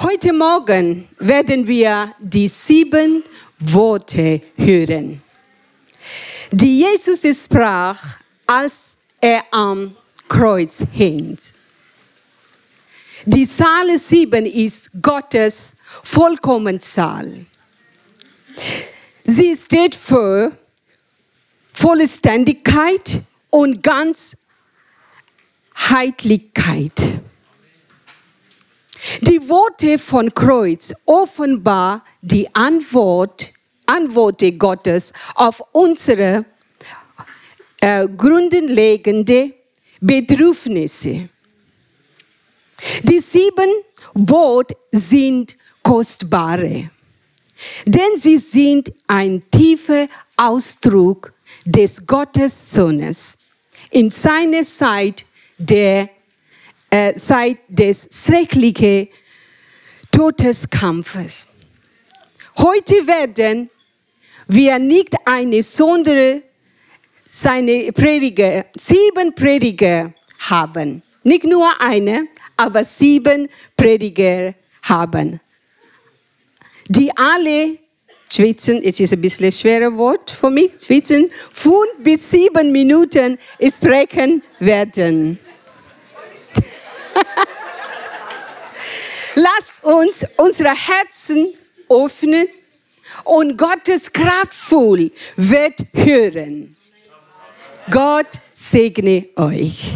Heute Morgen werden wir die 7 Worte hören, die Jesus sprach, als er am Kreuz hing. Die Zahl 7 ist Gottes Vollkommenzahl. Sie steht für Vollständigkeit und Ganzheitlichkeit. Die Worte von Kreuz offenbar die Antworten Gottes auf unsere grundlegende Bedürfnisse. Die 7 Worte sind kostbare, denn sie sind ein tiefer Ausdruck des Gottessohnes in seiner Zeit des schrecklichen Todeskampfes. Heute werden wir nicht seine Prediger, 7 Prediger haben. Nicht nur eine, aber 7 Prediger haben. Die alle schwitzen, es ist ein bisschen ein schweres Wort für mich, schwitzen, 5 bis 7 Minuten sprechen werden. Lass uns unsere Herzen öffnen und Gottes kraftvoll wird hören. Gott segne euch.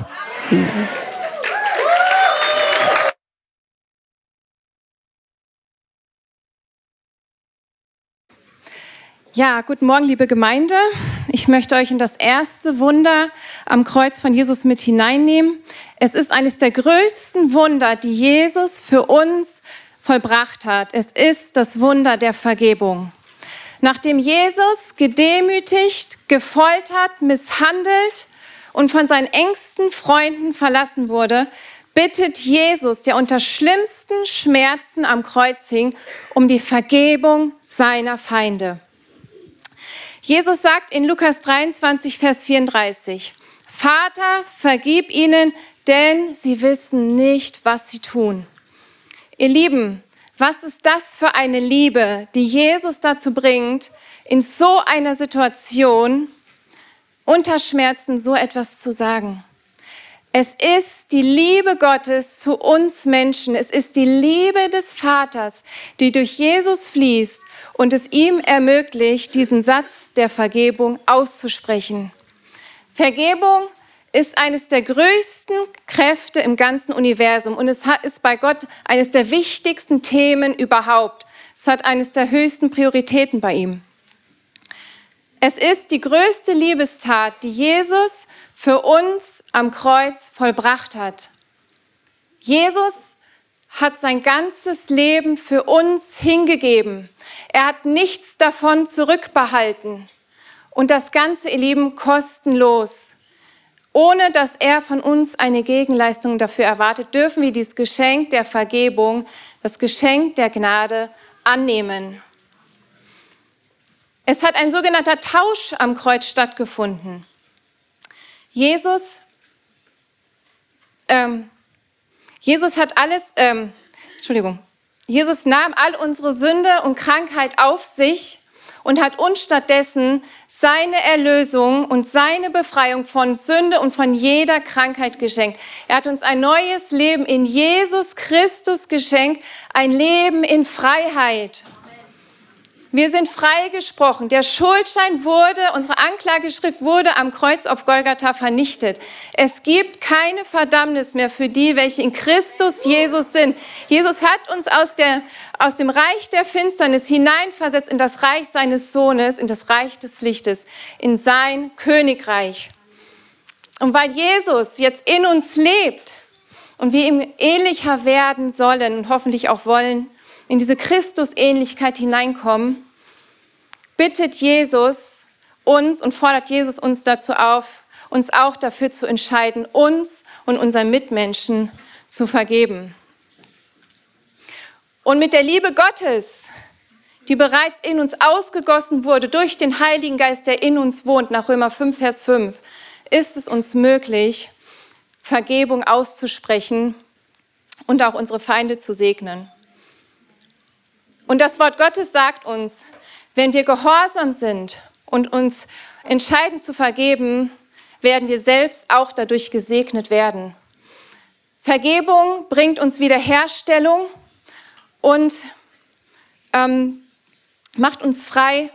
Ja, guten Morgen, liebe Gemeinde. Ich möchte euch in das erste Wunder am Kreuz von Jesus mit hineinnehmen. Es ist eines der größten Wunder, die Jesus für uns vollbracht hat. Es ist das Wunder der Vergebung. Nachdem Jesus gedemütigt, gefoltert, misshandelt und von seinen engsten Freunden verlassen wurde, bittet Jesus, der unter schlimmsten Schmerzen am Kreuz hing, um die Vergebung seiner Feinde. Jesus sagt in Lukas 23, Vers 34, Vater, vergib ihnen, denn sie wissen nicht, was sie tun. Ihr Lieben, was ist das für eine Liebe, die Jesus dazu bringt, in so einer Situation unter Schmerzen so etwas zu sagen? Es ist die Liebe Gottes zu uns Menschen. Es ist die Liebe des Vaters, die durch Jesus fließt und es ihm ermöglicht, diesen Satz der Vergebung auszusprechen. Vergebung ist eines der größten Kräfte im ganzen Universum und es ist bei Gott eines der wichtigsten Themen überhaupt. Es hat eines der höchsten Prioritäten bei ihm. Es ist die größte Liebestat, die Jesus für uns am Kreuz vollbracht hat. Jesus hat sein ganzes Leben für uns hingegeben. Er hat nichts davon zurückbehalten. Und das Ganze, ihr Lieben, kostenlos. Ohne dass er von uns eine Gegenleistung dafür erwartet, dürfen wir dieses Geschenk der Vergebung, das Geschenk der Gnade annehmen. Es hat ein sogenannter Tausch am Kreuz stattgefunden. Jesus nahm all unsere Sünde und Krankheit auf sich und hat uns stattdessen seine Erlösung und seine Befreiung von Sünde und von jeder Krankheit geschenkt. Er hat uns ein neues Leben in Jesus Christus geschenkt, ein Leben in Freiheit. Wir sind freigesprochen. Der Schuldschein unsere Anklageschrift wurde am Kreuz auf Golgatha vernichtet. Es gibt keine Verdammnis mehr für die, welche in Christus Jesus sind. Jesus hat uns aus dem Reich der Finsternis hineinversetzt in das Reich seines Sohnes, in das Reich des Lichtes, in sein Königreich. Und weil Jesus jetzt in uns lebt und wir ihm ähnlicher werden sollen und hoffentlich auch wollen, in diese Christusähnlichkeit hineinkommen, bittet Jesus uns und fordert Jesus uns dazu auf, uns auch dafür zu entscheiden, uns und unseren Mitmenschen zu vergeben. Und mit der Liebe Gottes, die bereits in uns ausgegossen wurde durch den Heiligen Geist, der in uns wohnt, nach Römer 5, Vers 5, ist es uns möglich, Vergebung auszusprechen und auch unsere Feinde zu segnen. Und das Wort Gottes sagt uns, wenn wir gehorsam sind und uns entscheiden zu vergeben, werden wir selbst auch dadurch gesegnet werden. Vergebung bringt uns Wiederherstellung und macht uns frei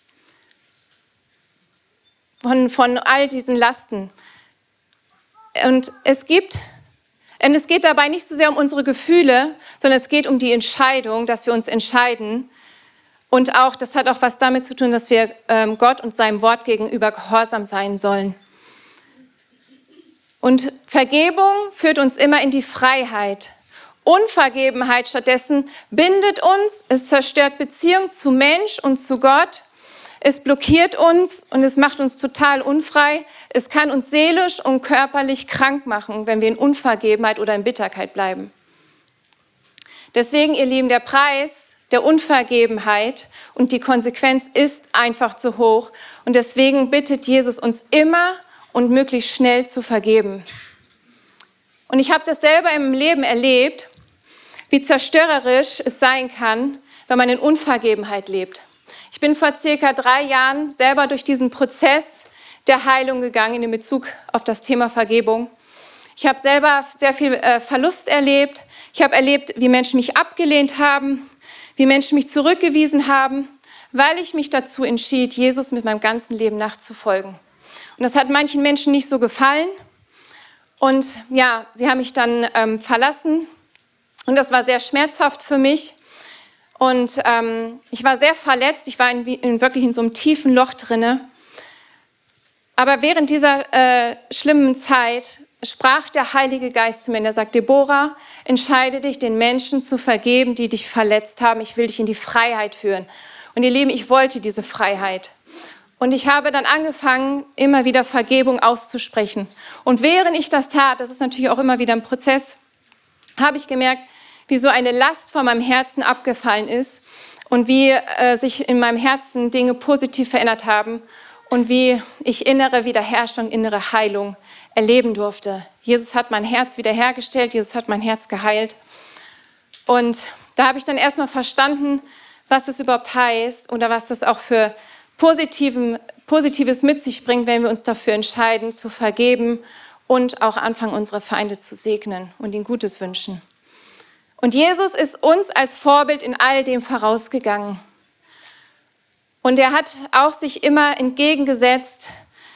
von all diesen Lasten. Und es geht dabei nicht so sehr um unsere Gefühle, sondern es geht um die Entscheidung, dass wir uns entscheiden. Und auch, das hat auch was damit zu tun, dass wir Gott und seinem Wort gegenüber gehorsam sein sollen. Und Vergebung führt uns immer in die Freiheit. Unvergebenheit stattdessen bindet uns, es zerstört Beziehung zu Mensch und zu Gott. Es blockiert uns und es macht uns total unfrei. Es kann uns seelisch und körperlich krank machen, wenn wir in Unvergebenheit oder in Bitterkeit bleiben. Deswegen, ihr Lieben, der Preis der Unvergebenheit und die Konsequenz ist einfach zu hoch. Und deswegen bittet Jesus uns immer und möglichst schnell zu vergeben. Und ich habe das selber im Leben erlebt, wie zerstörerisch es sein kann, wenn man in Unvergebenheit lebt. Ich bin vor circa 3 Jahren selber durch diesen Prozess der Heilung gegangen in Bezug auf das Thema Vergebung. Ich habe selber sehr viel Verlust erlebt. Ich habe erlebt, wie Menschen mich abgelehnt haben, wie Menschen mich zurückgewiesen haben, weil ich mich dazu entschied, Jesus mit meinem ganzen Leben nachzufolgen. Und das hat manchen Menschen nicht so gefallen. Und ja, sie haben mich dann verlassen. Und das war sehr schmerzhaft für mich. Und ich war sehr verletzt. Ich war wirklich in so einem tiefen Loch drinne. Aber während dieser schlimmen Zeit sprach der Heilige Geist zu mir. Und er sagt, Deborah, entscheide dich, den Menschen zu vergeben, die dich verletzt haben. Ich will dich in die Freiheit führen. Und ihr Lieben, ich wollte diese Freiheit. Und ich habe dann angefangen, immer wieder Vergebung auszusprechen. Und während ich das tat, das ist natürlich auch immer wieder ein Prozess, habe ich gemerkt, wie so eine Last von meinem Herzen abgefallen ist und wie sich in meinem Herzen Dinge positiv verändert haben und wie ich innere Wiederherstellung, innere Heilung erleben durfte. Jesus hat mein Herz wiederhergestellt, Jesus hat mein Herz geheilt. Und da habe ich dann erstmal verstanden, was das überhaupt heißt oder was das auch für Positives mit sich bringt, wenn wir uns dafür entscheiden, zu vergeben und auch anfangen, unsere Feinde zu segnen und ihnen Gutes wünschen. Und Jesus ist uns als Vorbild in all dem vorausgegangen. Und er hat auch sich immer entgegengesetzt,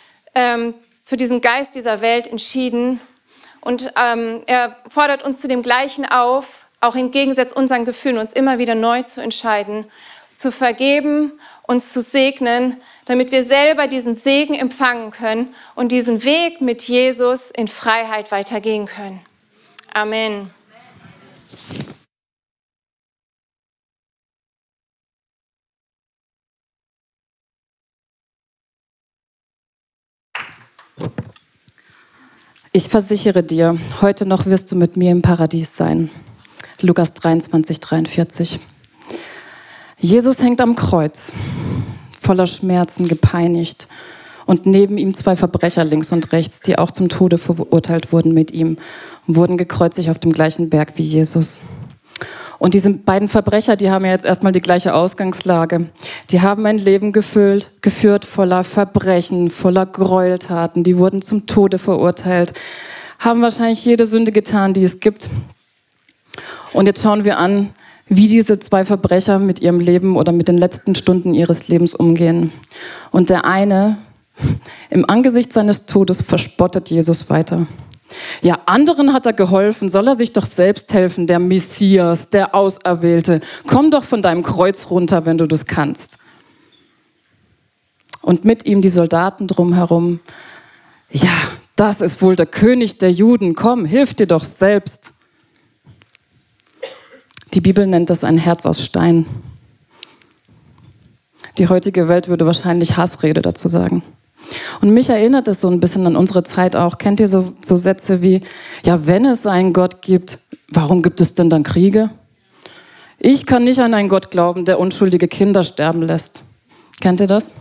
zu diesem Geist dieser Welt entschieden. Und er fordert uns zu dem Gleichen auf, auch entgegengesetzt unseren Gefühlen, uns immer wieder neu zu entscheiden, zu vergeben, uns zu segnen, damit wir selber diesen Segen empfangen können und diesen Weg mit Jesus in Freiheit weitergehen können. Amen. Ich versichere dir, heute noch wirst du mit mir im Paradies sein. Lukas 23, 43. Jesus hängt am Kreuz, voller Schmerzen, gepeinigt. Und neben ihm 2 Verbrecher links und rechts, die auch zum Tode verurteilt wurden mit ihm, wurden gekreuzigt auf dem gleichen Berg wie Jesus. Und diese beiden Verbrecher, die haben ja jetzt erstmal die gleiche Ausgangslage. Die haben ein Leben geführt voller Verbrechen, voller Gräueltaten. Die wurden zum Tode verurteilt, haben wahrscheinlich jede Sünde getan, die es gibt. Und jetzt schauen wir an, wie diese 2 Verbrecher mit ihrem Leben oder mit den letzten Stunden ihres Lebens umgehen. Und der eine, im Angesicht seines Todes, verspottet Jesus weiter. Ja, anderen hat er geholfen, soll er sich doch selbst helfen, der Messias, der Auserwählte. Komm doch von deinem Kreuz runter, wenn du das kannst. Und mit ihm die Soldaten drumherum. Ja, das ist wohl der König der Juden. Komm, hilf dir doch selbst. Die Bibel nennt das ein Herz aus Stein. Die heutige Welt würde wahrscheinlich Hassrede dazu sagen. Und mich erinnert es so ein bisschen an unsere Zeit auch. Kennt ihr so Sätze wie, ja, wenn es einen Gott gibt, warum gibt es denn dann Kriege? Ich kann nicht an einen Gott glauben, der unschuldige Kinder sterben lässt. Kennt ihr das?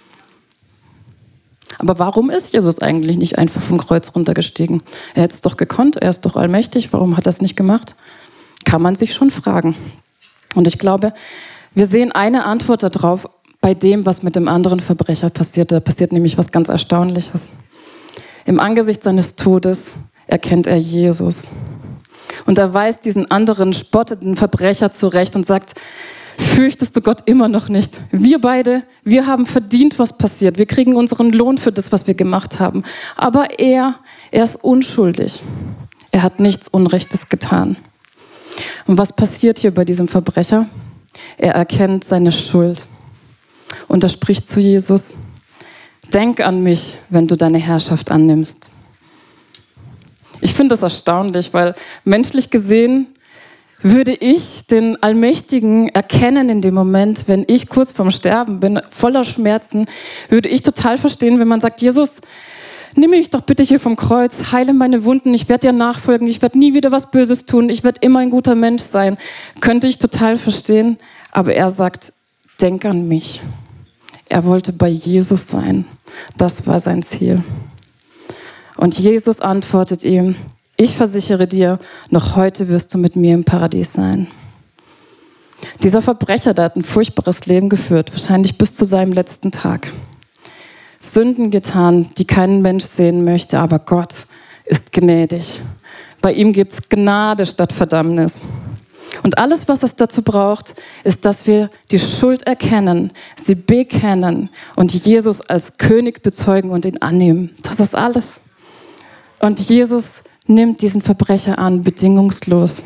Aber warum ist Jesus eigentlich nicht einfach vom Kreuz runtergestiegen? Er hätte es doch gekonnt, er ist doch allmächtig, warum hat er es nicht gemacht? Kann man sich schon fragen. Und ich glaube, Wir sehen eine Antwort darauf bei dem, was mit dem anderen Verbrecher passiert. Da passiert nämlich was ganz Erstaunliches. Im Angesicht seines Todes erkennt er Jesus. Und er weist diesen anderen spottenden Verbrecher zurecht und sagt, fürchtest du Gott immer noch nicht? Wir beide, wir haben verdient, was passiert. Wir kriegen unseren Lohn für das, was wir gemacht haben. Aber er ist unschuldig. Er hat nichts Unrechtes getan. Und was passiert hier bei diesem Verbrecher? Er erkennt seine Schuld. Und er spricht zu Jesus, denk an mich, wenn du deine Herrschaft annimmst. Ich finde das erstaunlich, weil menschlich gesehen würde ich den Allmächtigen erkennen in dem Moment, wenn ich kurz vorm Sterben bin, voller Schmerzen, würde ich total verstehen, wenn man sagt, Jesus, nimm mich doch bitte hier vom Kreuz, heile meine Wunden, ich werde dir nachfolgen, ich werde nie wieder was Böses tun, ich werde immer ein guter Mensch sein. Könnte ich total verstehen, aber er sagt, denk an mich. Er wollte bei Jesus sein. Das war sein Ziel. Und Jesus antwortet ihm, ich versichere dir, noch heute wirst du mit mir im Paradies sein. Dieser Verbrecher, der hat ein furchtbares Leben geführt, wahrscheinlich bis zu seinem letzten Tag. Sünden getan, die kein Mensch sehen möchte, aber Gott ist gnädig. Bei ihm gibt es Gnade statt Verdammnis. Und alles, was es dazu braucht, ist, dass wir die Schuld erkennen, sie bekennen und Jesus als König bezeugen und ihn annehmen. Das ist alles. Und Jesus nimmt diesen Verbrecher an, bedingungslos.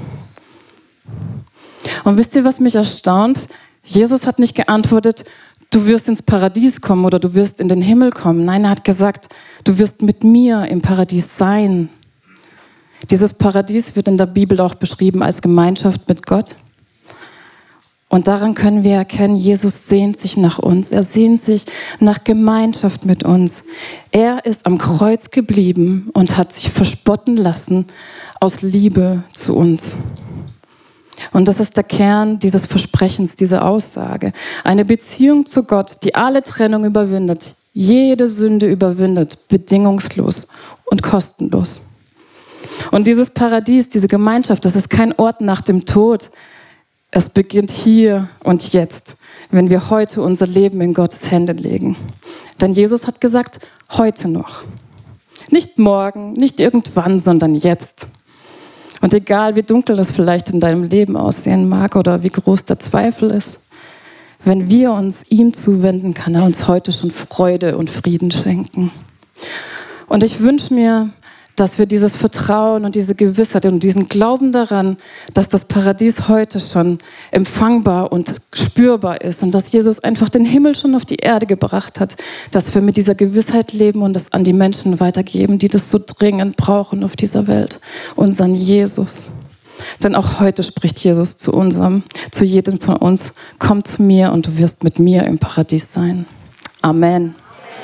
Und wisst ihr, was mich erstaunt? Jesus hat nicht geantwortet, du wirst ins Paradies kommen oder du wirst in den Himmel kommen. Nein, er hat gesagt, du wirst mit mir im Paradies sein. Dieses Paradies wird in der Bibel auch beschrieben als Gemeinschaft mit Gott. Und daran können wir erkennen, Jesus sehnt sich nach uns. Er sehnt sich nach Gemeinschaft mit uns. Er ist am Kreuz geblieben und hat sich verspotten lassen aus Liebe zu uns. Und das ist der Kern dieses Versprechens, dieser Aussage. Eine Beziehung zu Gott, die alle Trennung überwindet, jede Sünde überwindet, bedingungslos und kostenlos. Und dieses Paradies, diese Gemeinschaft, das ist kein Ort nach dem Tod. Es beginnt hier und jetzt, wenn wir heute unser Leben in Gottes Hände legen. Denn Jesus hat gesagt, heute noch. Nicht morgen, nicht irgendwann, sondern jetzt. Und egal, wie dunkel es vielleicht in deinem Leben aussehen mag oder wie groß der Zweifel ist, wenn wir uns ihm zuwenden, kann er uns heute schon Freude und Frieden schenken. Und ich wünsche mir, dass wir dieses Vertrauen und diese Gewissheit und diesen Glauben daran, dass das Paradies heute schon empfangbar und spürbar ist und dass Jesus einfach den Himmel schon auf die Erde gebracht hat, dass wir mit dieser Gewissheit leben und das an die Menschen weitergeben, die das so dringend brauchen auf dieser Welt, unseren Jesus. Denn auch heute spricht Jesus zu jedem von uns, komm zu mir und du wirst mit mir im Paradies sein. Amen.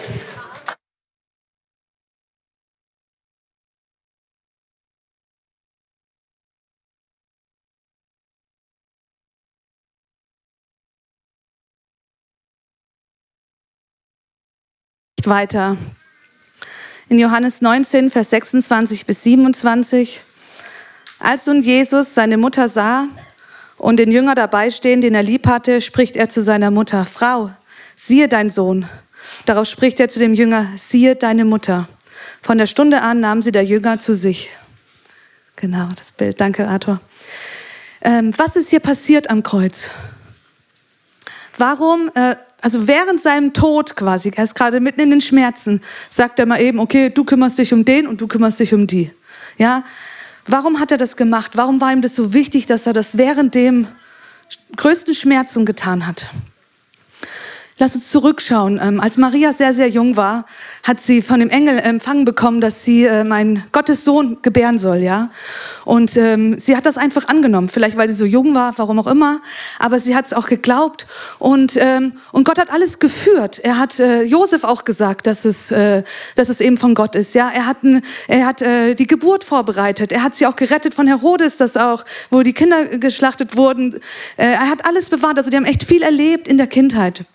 Weiter. In Johannes 19, Vers 26 bis 27. Als nun Jesus seine Mutter sah und den Jünger dabei stehen, den er lieb hatte, spricht er zu seiner Mutter, Frau, siehe dein Sohn. Darauf spricht er zu dem Jünger, siehe deine Mutter. Von der Stunde an nahm sie der Jünger zu sich. Genau, das Bild. Danke, Arthur. Was ist hier passiert am Kreuz? Warum, also während seinem Tod quasi, er ist gerade mitten in den Schmerzen, sagt er mal eben, okay, du kümmerst dich um den und du kümmerst dich um die. Ja? Warum hat er das gemacht? Warum war ihm das so wichtig, dass er das während dem größten Schmerzen getan hat? Lass uns zurückschauen. Als Maria sehr, sehr jung war, hat sie von dem Engel empfangen bekommen, dass sie einen Gottes Sohn gebären soll, ja. Und sie hat das einfach angenommen, vielleicht weil sie so jung war, warum auch immer. Aber sie hat es auch geglaubt und Gott hat alles geführt. Er hat Josef auch gesagt, dass es eben von Gott ist, ja. Er hat die Geburt vorbereitet. Er hat sie auch gerettet von Herodes, wo die Kinder geschlachtet wurden. Er hat alles bewahrt. Also die haben echt viel erlebt in der Kindheit.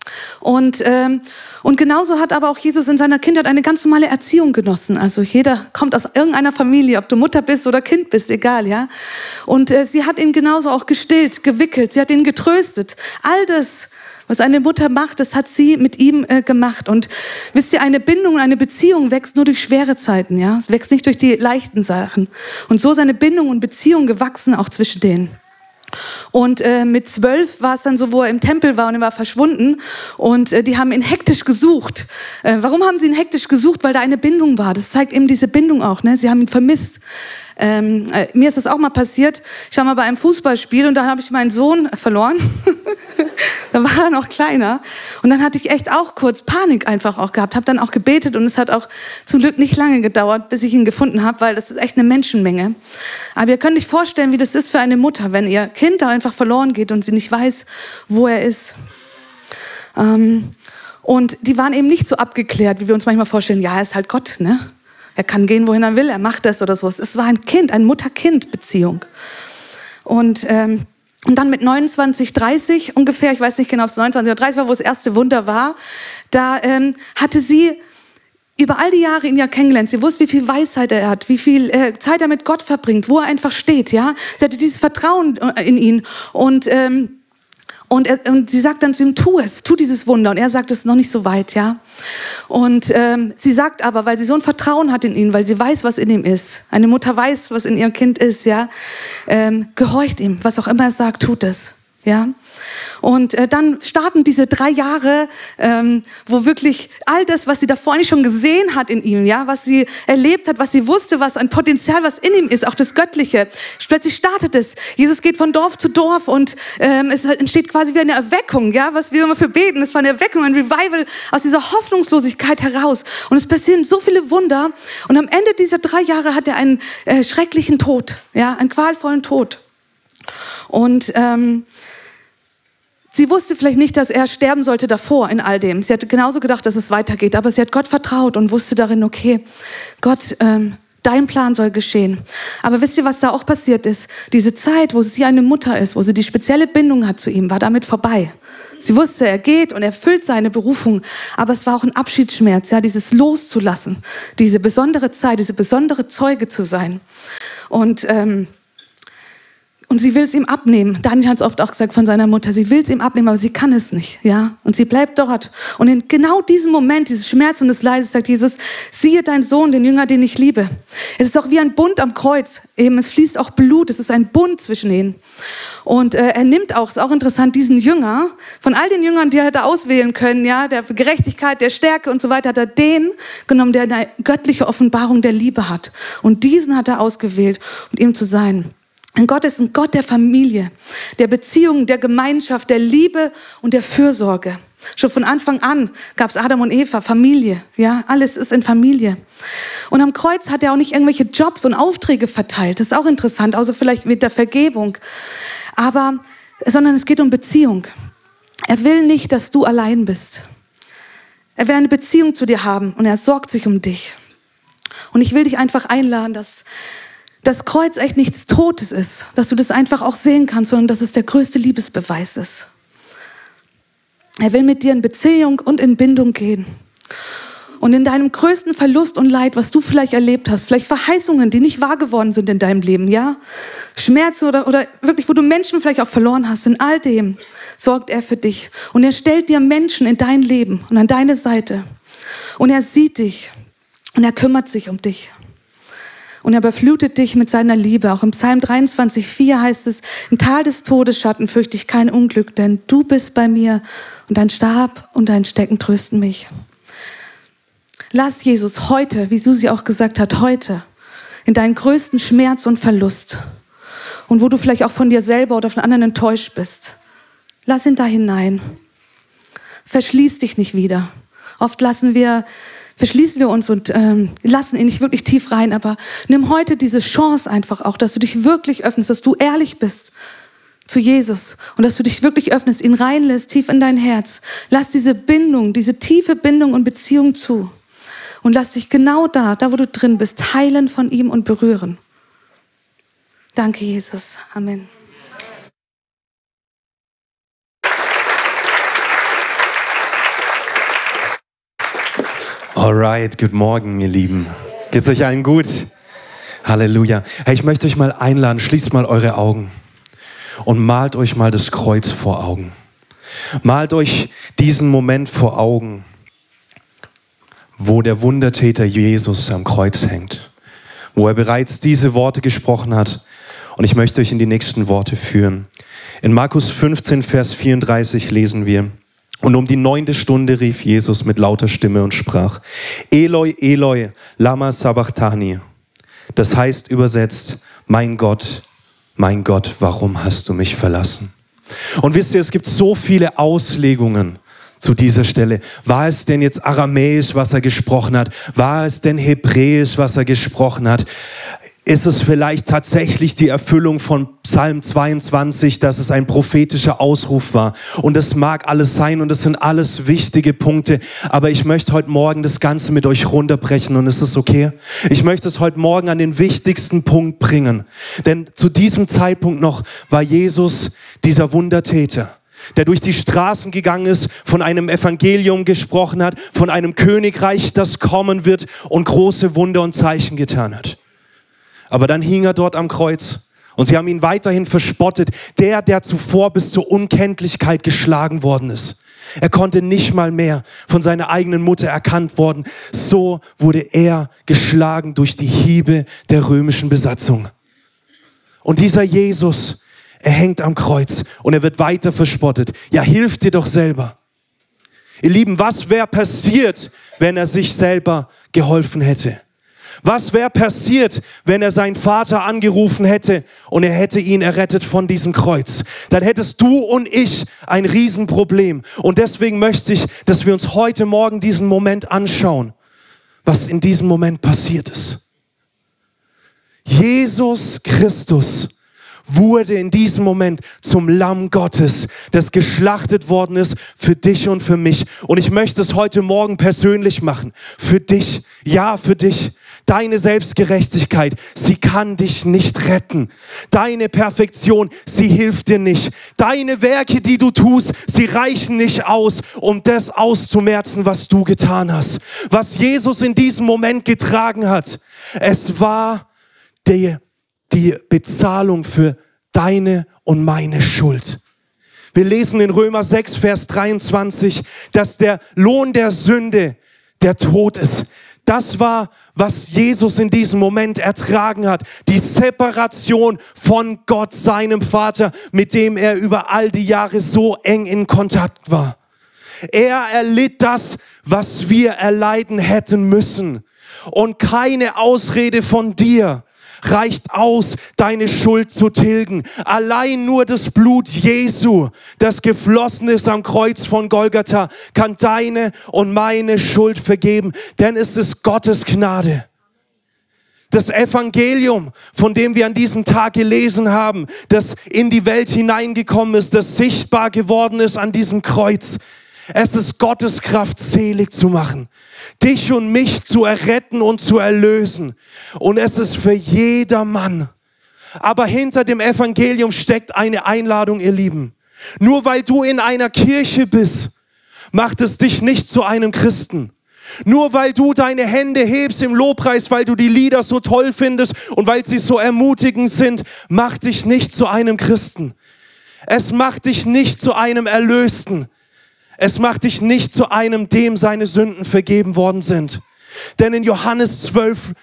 Und genauso hat aber auch Jesus in seiner Kindheit eine ganz normale Erziehung genossen. Also jeder kommt aus irgendeiner Familie, ob du Mutter bist oder Kind bist, egal, ja. Und sie hat ihn genauso auch gestillt, gewickelt, sie hat ihn getröstet. All das, was eine Mutter macht, das hat sie mit ihm gemacht. Und wisst ihr, eine Bindung, eine Beziehung wächst nur durch schwere Zeiten, ja. Es wächst nicht durch die leichten Sachen. Und so ist eine Bindung und Beziehung gewachsen auch zwischen denen. Und mit 12 war es dann so, wo er im Tempel war und er war verschwunden und die haben ihn hektisch gesucht. Warum haben sie ihn hektisch gesucht? Weil da eine Bindung war. Das zeigt eben diese Bindung auch, ne? Sie haben ihn vermisst. Mir ist das auch mal passiert. Ich war mal bei einem Fußballspiel und da habe ich meinen Sohn verloren. Da war er noch kleiner. Und dann hatte ich echt auch kurz Panik einfach auch gehabt. Habe dann auch gebetet und es hat auch zum Glück nicht lange gedauert, bis ich ihn gefunden habe, weil das ist echt eine Menschenmenge. Aber ihr könnt euch vorstellen, wie das ist für eine Mutter, wenn ihr Kind da einfach verloren geht und sie nicht weiß, wo er ist. Und die waren eben nicht so abgeklärt, wie wir uns manchmal vorstellen. Ja, er ist halt Gott, ne? Er kann gehen, wohin er will, er macht das oder sowas. Es war ein Kind, eine Mutter-Kind-Beziehung. Und dann mit 29, 30 ungefähr, ich weiß nicht genau, ob es 29 oder 30 war, wo das erste Wunder war, da hatte sie über all die Jahre ihn ja kennengelernt. Sie wusste, wie viel Weisheit er hat, wie viel Zeit er mit Gott verbringt, wo er einfach steht. Ja, sie hatte dieses Vertrauen in ihn und sie sagt dann zu ihm, tu dieses Wunder. Und er sagt, es ist noch nicht so weit, ja. Und sie sagt aber, weil sie so ein Vertrauen hat in ihn, weil sie weiß, was in ihm ist, eine Mutter weiß, was in ihrem Kind ist, ja, gehorcht ihm, was auch immer er sagt, tut es, ja. Und dann starten diese 3 Jahre, wo wirklich all das, was sie davor nicht schon gesehen hat in ihm, ja, was sie erlebt hat, was sie wusste, was ein Potenzial, was in ihm ist, auch das Göttliche. Plötzlich startet es. Jesus geht von Dorf zu Dorf und es entsteht quasi wie eine Erweckung, ja, was wir immer für beten. Es war eine Erweckung, ein Revival aus dieser Hoffnungslosigkeit heraus. Und es passieren so viele Wunder. Und am Ende dieser 3 Jahre hat er einen schrecklichen Tod, ja, einen qualvollen Tod. Und sie wusste vielleicht nicht, dass er sterben sollte davor in all dem. Sie hatte genauso gedacht, dass es weitergeht. Aber sie hat Gott vertraut und wusste darin, okay, Gott, dein Plan soll geschehen. Aber wisst ihr, was da auch passiert ist? Diese Zeit, wo sie eine Mutter ist, wo sie die spezielle Bindung hat zu ihm, war damit vorbei. Sie wusste, er geht und erfüllt seine Berufung. Aber es war auch ein Abschiedsschmerz, ja, dieses loszulassen. Diese besondere Zeit, diese besondere Zeuge zu sein. Und sie will es ihm abnehmen. Daniel hat es oft auch gesagt von seiner Mutter, sie will es ihm abnehmen, aber sie kann es nicht. Ja? Und sie bleibt dort. Und in genau diesem Moment, dieses Schmerz und des Leides, sagt Jesus, siehe deinen Sohn, den Jünger, den ich liebe. Es ist auch wie ein Bund am Kreuz. Eben, es fließt auch Blut, es ist ein Bund zwischen ihnen. Und er nimmt auch, ist auch interessant, diesen Jünger, von all den Jüngern, die er hätte auswählen können, ja, der Gerechtigkeit, der Stärke und so weiter, hat er den genommen, der eine göttliche Offenbarung der Liebe hat. Und diesen hat er ausgewählt, um ihm zu sein. Und Gott ist ein Gott der Familie, der Beziehung, der Gemeinschaft, der Liebe und der Fürsorge. Schon von Anfang an gab es Adam und Eva, Familie. Ja, alles ist in Familie. Und am Kreuz hat er auch nicht irgendwelche Jobs und Aufträge verteilt. Das ist auch interessant, außer vielleicht mit der Vergebung. Sondern es geht um Beziehung. Er will nicht, dass du allein bist. Er will eine Beziehung zu dir haben und er sorgt sich um dich. Und ich will dich einfach einladen, dass das Kreuz echt nichts Totes ist, dass du das einfach auch sehen kannst, sondern dass es der größte Liebesbeweis ist. Er will mit dir in Beziehung und in Bindung gehen. Und in deinem größten Verlust und Leid, was du vielleicht erlebt hast, vielleicht Verheißungen, die nicht wahr geworden sind in deinem Leben, ja? Schmerzen oder wirklich, wo du Menschen vielleicht auch verloren hast, in all dem sorgt er für dich. Und er stellt dir Menschen in dein Leben und an deine Seite. Und er sieht dich und er kümmert sich um dich. Und er überflutet dich mit seiner Liebe. Auch im Psalm 23,4 heißt es, im Tal des Todesschatten fürchte ich kein Unglück, denn du bist bei mir und dein Stab und dein Stecken trösten mich. Lass Jesus heute, wie Susi auch gesagt hat, heute in deinen größten Schmerz und Verlust und wo du vielleicht auch von dir selber oder von anderen enttäuscht bist, lass ihn da hinein. Verschließ dich nicht wieder. Oft verschließen wir uns und lassen ihn nicht wirklich tief rein, aber nimm heute diese Chance einfach auch, dass du dich wirklich öffnest, dass du ehrlich bist zu Jesus und dass du dich wirklich öffnest, ihn reinlässt, tief in dein Herz. Lass diese Bindung, diese tiefe Bindung und Beziehung zu und lass dich genau da wo du drin bist, heilen von ihm und berühren. Danke, Jesus. Amen. Alright, good morning, ihr Lieben. Geht's euch allen gut? Halleluja. Hey, ich möchte euch mal einladen, schließt mal eure Augen und malt euch mal das Kreuz vor Augen. Malt euch diesen Moment vor Augen, wo der Wundertäter Jesus am Kreuz hängt, wo er bereits diese Worte gesprochen hat. Und ich möchte euch in die nächsten Worte führen. In Markus 15, Vers 34 lesen wir: Und um die 9. Stunde rief Jesus mit lauter Stimme und sprach: Eloi, Eloi, lama sabachthani. Das heißt übersetzt: mein Gott, warum hast du mich verlassen? Und wisst ihr, es gibt so viele Auslegungen zu dieser Stelle. War es denn jetzt Aramäisch, was er gesprochen hat? War es denn Hebräisch, was er gesprochen hat? Ist es vielleicht tatsächlich die Erfüllung von Psalm 22, dass es ein prophetischer Ausruf war? Und das mag alles sein und das sind alles wichtige Punkte. Aber ich möchte heute Morgen das Ganze mit euch runterbrechen und ist es okay? Ich möchte es heute Morgen an den wichtigsten Punkt bringen. Denn zu diesem Zeitpunkt noch war Jesus dieser Wundertäter, der durch die Straßen gegangen ist, von einem Evangelium gesprochen hat, von einem Königreich, das kommen wird und große Wunder und Zeichen getan hat. Aber dann hing er dort am Kreuz und sie haben ihn weiterhin verspottet. Der zuvor bis zur Unkenntlichkeit geschlagen worden ist. Er konnte nicht mal mehr von seiner eigenen Mutter erkannt worden. So wurde er geschlagen durch die Hiebe der römischen Besatzung. Und dieser Jesus, er hängt am Kreuz und er wird weiter verspottet. Ja, hilf dir doch selber. Ihr Lieben, was wäre passiert, wenn er sich selber geholfen hätte? Was wäre passiert, wenn er seinen Vater angerufen hätte und er hätte ihn errettet von diesem Kreuz? Dann hättest du und ich ein Riesenproblem. Und deswegen möchte ich, dass wir uns heute Morgen diesen Moment anschauen, was in diesem Moment passiert ist. Jesus Christus wurde in diesem Moment zum Lamm Gottes, das geschlachtet worden ist für dich und für mich. Und ich möchte es heute Morgen persönlich machen. Für dich, ja, für dich. Deine Selbstgerechtigkeit, sie kann dich nicht retten. Deine Perfektion, sie hilft dir nicht. Deine Werke, die du tust, sie reichen nicht aus, um das auszumerzen, was du getan hast. Was Jesus in diesem Moment getragen hat, es war die Bezahlung für deine und meine Schuld. Wir lesen in Römer 6, Vers 23, dass der Lohn der Sünde der Tod ist. Das war, was Jesus in diesem Moment ertragen hat. Die Separation von Gott, seinem Vater, mit dem er über all die Jahre so eng in Kontakt war. Er erlitt das, was wir erleiden hätten müssen. Und keine Ausrede von dir reicht aus, deine Schuld zu tilgen. Allein nur das Blut Jesu, das geflossen ist am Kreuz von Golgatha, kann deine und meine Schuld vergeben, denn es ist Gottes Gnade. Das Evangelium, von dem wir an diesem Tag gelesen haben, das in die Welt hineingekommen ist, das sichtbar geworden ist an diesem Kreuz. Es ist Gottes Kraft, selig zu machen, dich und mich zu erretten und zu erlösen. Und es ist für jedermann. Aber hinter dem Evangelium steckt eine Einladung, ihr Lieben. Nur weil du in einer Kirche bist, macht es dich nicht zu einem Christen. Nur weil du deine Hände hebst im Lobpreis, weil du die Lieder so toll findest und weil sie so ermutigend sind, macht dich nicht zu einem Christen. Es macht dich nicht zu einem Erlösten. Es macht dich nicht zu einem, dem seine Sünden vergeben worden sind. Denn in Johannes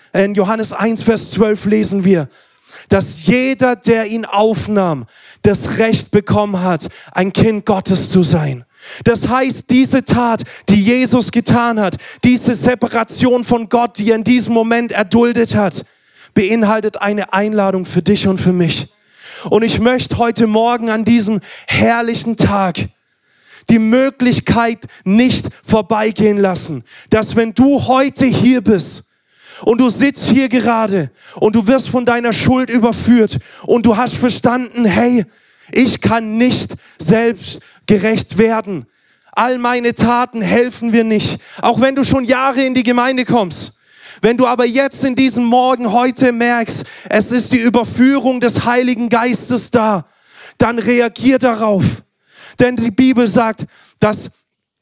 1, Vers 12 lesen wir, dass jeder, der ihn aufnahm, das Recht bekommen hat, ein Kind Gottes zu sein. Das heißt, diese Tat, die Jesus getan hat, diese Separation von Gott, die er in diesem Moment erduldet hat, beinhaltet eine Einladung für dich und für mich. Und ich möchte heute Morgen an diesem herrlichen Tag die Möglichkeit nicht vorbeigehen lassen, dass wenn du heute hier bist und du sitzt hier gerade und du wirst von deiner Schuld überführt und du hast verstanden, hey, ich kann nicht selbst gerecht werden. All meine Taten helfen mir nicht. Auch wenn du schon Jahre in die Gemeinde kommst. Wenn du aber jetzt in diesem Morgen heute merkst, es ist die Überführung des Heiligen Geistes da, dann reagier darauf. Denn die Bibel sagt, dass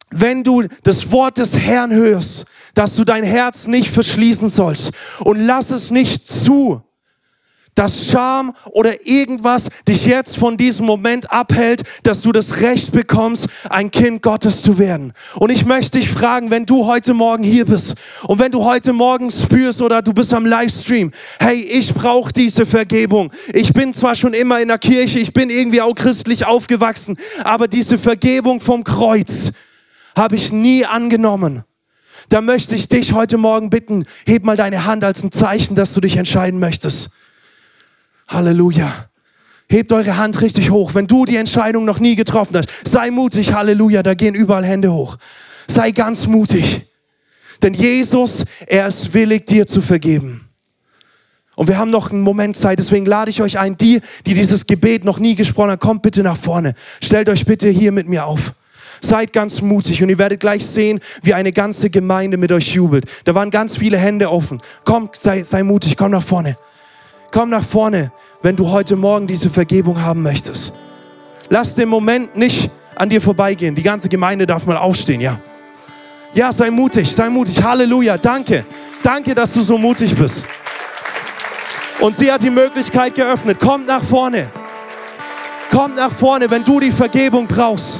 wenn du das Wort des Herrn hörst, dass du dein Herz nicht verschließen sollst und lass es nicht zu, dass Scham oder irgendwas dich jetzt von diesem Moment abhält, dass du das Recht bekommst, ein Kind Gottes zu werden. Und ich möchte dich fragen, wenn du heute Morgen hier bist und wenn du heute Morgen spürst oder du bist am Livestream, hey, ich brauche diese Vergebung. Ich bin zwar schon immer in der Kirche, ich bin irgendwie auch christlich aufgewachsen, aber diese Vergebung vom Kreuz habe ich nie angenommen. Da möchte ich dich heute Morgen bitten, heb mal deine Hand als ein Zeichen, dass du dich entscheiden möchtest. Halleluja. Hebt eure Hand richtig hoch, wenn du die Entscheidung noch nie getroffen hast. Sei mutig, Halleluja, da gehen überall Hände hoch. Sei ganz mutig. Denn Jesus, er ist willig, dir zu vergeben. Und wir haben noch einen Moment Zeit, deswegen lade ich euch ein, die dieses Gebet noch nie gesprochen haben, kommt bitte nach vorne. Stellt euch bitte hier mit mir auf. Seid ganz mutig und ihr werdet gleich sehen, wie eine ganze Gemeinde mit euch jubelt. Da waren ganz viele Hände offen. Komm, sei mutig, komm nach vorne. Komm nach vorne, wenn du heute Morgen diese Vergebung haben möchtest. Lass den Moment nicht an dir vorbeigehen. Die ganze Gemeinde darf mal aufstehen, ja. Ja, sei mutig. Halleluja, danke. Danke, dass du so mutig bist. Und sie hat die Möglichkeit geöffnet. Kommt nach vorne. Kommt nach vorne, wenn du die Vergebung brauchst.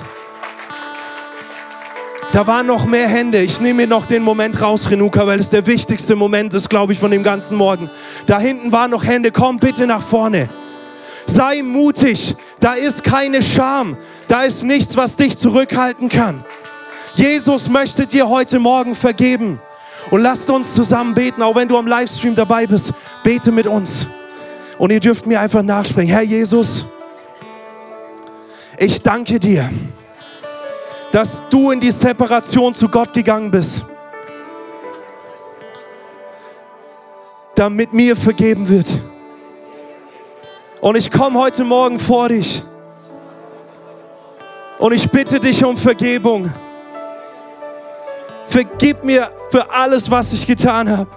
Da waren noch mehr Hände. Ich nehme mir noch den Moment raus, Renuka, weil es der wichtigste Moment ist, glaube ich, von dem ganzen Morgen. Da hinten waren noch Hände. Komm bitte nach vorne. Sei mutig. Da ist keine Scham. Da ist nichts, was dich zurückhalten kann. Jesus möchte dir heute Morgen vergeben. Und lasst uns zusammen beten, auch wenn du am Livestream dabei bist. Bete mit uns. Und ihr dürft mir einfach nachsprechen. Herr Jesus, ich danke dir, dass du in die Separation zu Gott gegangen bist, damit mir vergeben wird. Und ich komme heute Morgen vor dich und ich bitte dich um Vergebung. Vergib mir für alles, was ich getan habe.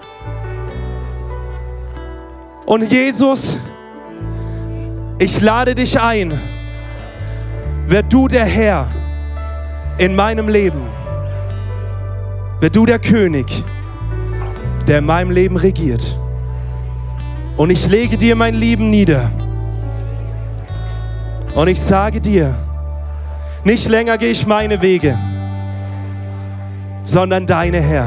Und Jesus, ich lade dich ein, werd du der Herr in meinem Leben. Werd du der König, der in meinem Leben regiert. Und ich lege dir mein Leben nieder. Und ich sage dir, nicht länger gehe ich meine Wege, sondern deine, Herr.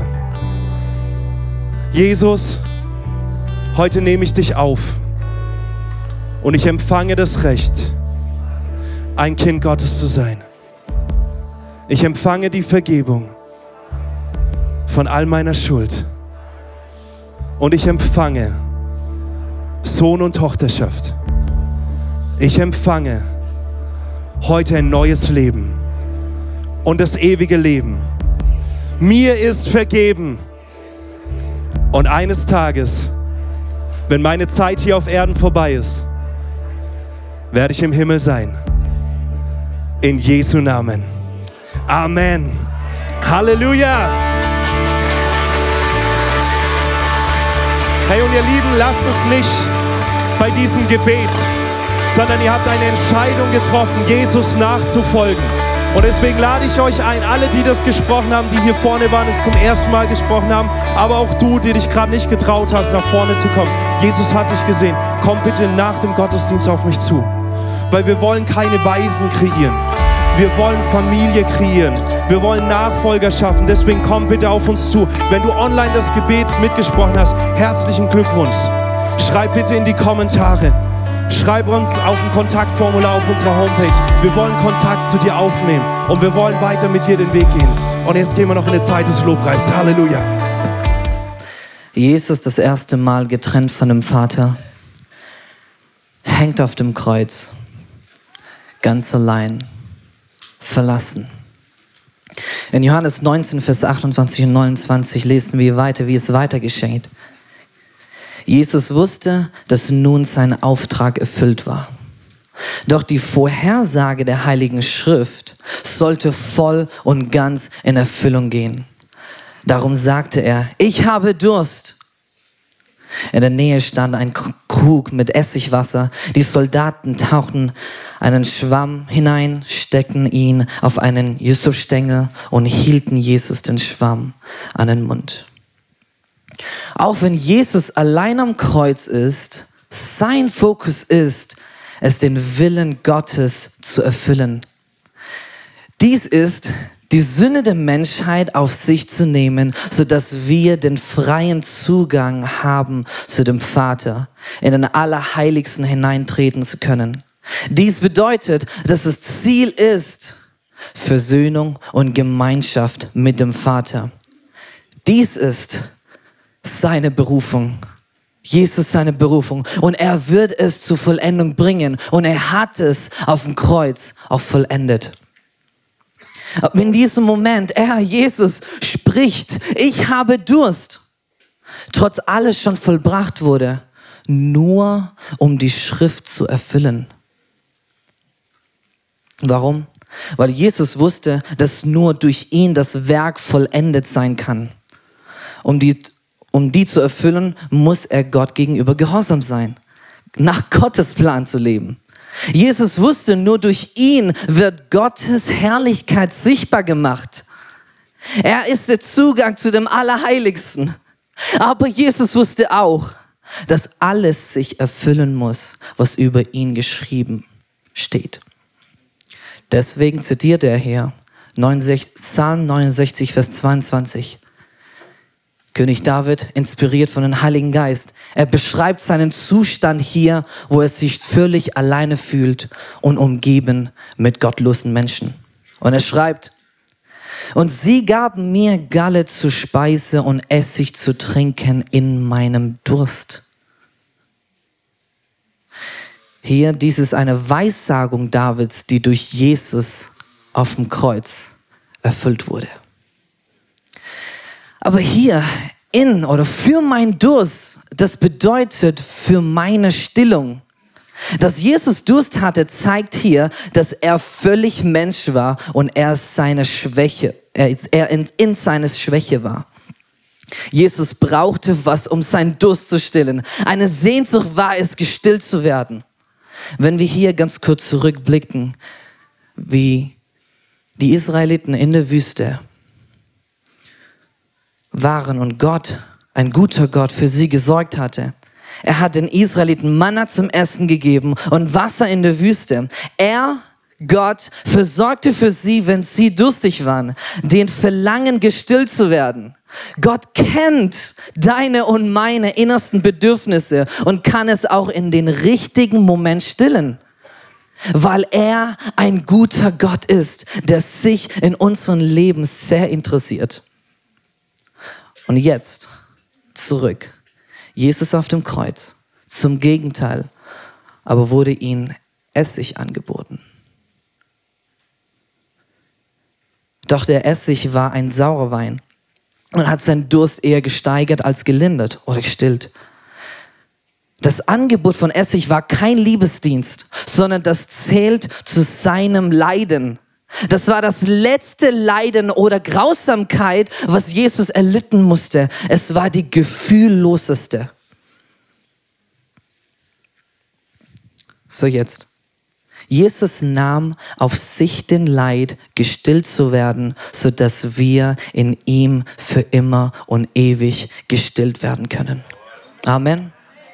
Jesus, heute nehme ich dich auf und ich empfange das Recht, ein Kind Gottes zu sein. Ich empfange die Vergebung von all meiner Schuld und ich empfange Sohn- und Tochterschaft. Ich empfange heute ein neues Leben und das ewige Leben. Mir ist vergeben und eines Tages, wenn meine Zeit hier auf Erden vorbei ist, werde ich im Himmel sein. In Jesu Namen. Amen. Halleluja. Hey, und ihr Lieben, lasst es nicht bei diesem Gebet, sondern ihr habt eine Entscheidung getroffen, Jesus nachzufolgen. Und deswegen lade ich euch ein, alle, die das gesprochen haben, die hier vorne waren, es zum ersten Mal gesprochen haben, aber auch du, die dich gerade nicht getraut hast, nach vorne zu kommen. Jesus hat dich gesehen. Komm bitte nach dem Gottesdienst auf mich zu, weil wir wollen keine Waisen kreieren. Wir wollen Familie kreieren. Wir wollen Nachfolger schaffen. Deswegen komm bitte auf uns zu. Wenn du online das Gebet mitgesprochen hast, herzlichen Glückwunsch. Schreib bitte in die Kommentare. Schreib uns auf ein Kontaktformular auf unserer Homepage. Wir wollen Kontakt zu dir aufnehmen und wir wollen weiter mit dir den Weg gehen. Und jetzt gehen wir noch in eine Zeit des Lobpreises. Halleluja. Jesus, das erste Mal getrennt von dem Vater, hängt auf dem Kreuz, ganz allein, verlassen. In Johannes 19, Vers 28 und 29 lesen wir weiter, wie es weiter geschieht. Jesus wusste, dass nun sein Auftrag erfüllt war. Doch die Vorhersage der Heiligen Schrift sollte voll und ganz in Erfüllung gehen. Darum sagte er, ich habe Durst. In der Nähe stand ein Krug mit Essigwasser. Die Soldaten tauchten einen Schwamm hinein, steckten ihn auf einen Yusufstängel und hielten Jesus den Schwamm an den Mund. Auch wenn Jesus allein am Kreuz ist, sein Fokus ist, es den Willen Gottes zu erfüllen. Dies ist, die Sünde der Menschheit auf sich zu nehmen, sodass wir den freien Zugang haben zu dem Vater, in den Allerheiligsten hineintreten zu können. Dies bedeutet, dass das Ziel ist, Versöhnung und Gemeinschaft mit dem Vater. Dies ist seine Berufung. Jesus seine Berufung. Und er wird es zur Vollendung bringen. Und er hat es auf dem Kreuz auch vollendet. Aber in diesem Moment, Jesus spricht, ich habe Durst. Trotz alles schon vollbracht wurde, nur um die Schrift zu erfüllen. Warum? Weil Jesus wusste, dass nur durch ihn das Werk vollendet sein kann. Um die zu erfüllen, muss er Gott gegenüber gehorsam sein. Nach Gottes Plan zu leben. Jesus wusste, nur durch ihn wird Gottes Herrlichkeit sichtbar gemacht. Er ist der Zugang zu dem Allerheiligsten. Aber Jesus wusste auch, dass alles sich erfüllen muss, was über ihn geschrieben steht. Deswegen zitiert er hier Psalm 69, Vers 22. König David, inspiriert von dem Heiligen Geist. Er beschreibt seinen Zustand hier, wo er sich völlig alleine fühlt und umgeben mit gottlosen Menschen. Und er schreibt, und sie gaben mir Galle zur Speise und Essig zu trinken in meinem Durst. Hier, dies ist eine Weissagung Davids, die durch Jesus auf dem Kreuz erfüllt wurde. Aber hier in oder für mein Durst, das bedeutet für meine Stillung. Dass Jesus Durst hatte, zeigt hier, dass er völlig Mensch war und er in seiner Schwäche war. Jesus brauchte was, um seinen Durst zu stillen. Eine Sehnsucht war es, gestillt zu werden. Wenn wir hier ganz kurz zurückblicken, wie die Israeliten in der Wüste waren und Gott, ein guter Gott, für sie gesorgt hatte. Er hat den Israeliten Manna zum Essen gegeben und Wasser in der Wüste. Gott, versorgte für sie, wenn sie durstig waren, den Verlangen gestillt zu werden. Gott kennt deine und meine innersten Bedürfnisse und kann es auch in den richtigen Moment stillen. Weil er ein guter Gott ist, der sich in unserem Leben sehr interessiert. Und jetzt zurück. Jesus auf dem Kreuz. Zum Gegenteil. Aber wurde ihm Essig angeboten. Doch der Essig war ein saurer Wein und hat seinen Durst eher gesteigert als gelindert oder gestillt. Das Angebot von Essig war kein Liebesdienst, sondern das zählt zu seinem Leiden. Das war das letzte Leiden oder Grausamkeit, was Jesus erlitten musste. Es war die gefühlloseste. So jetzt. Jesus nahm auf sich den Leid, gestillt zu werden, sodass wir in ihm für immer und ewig gestillt werden können. Amen.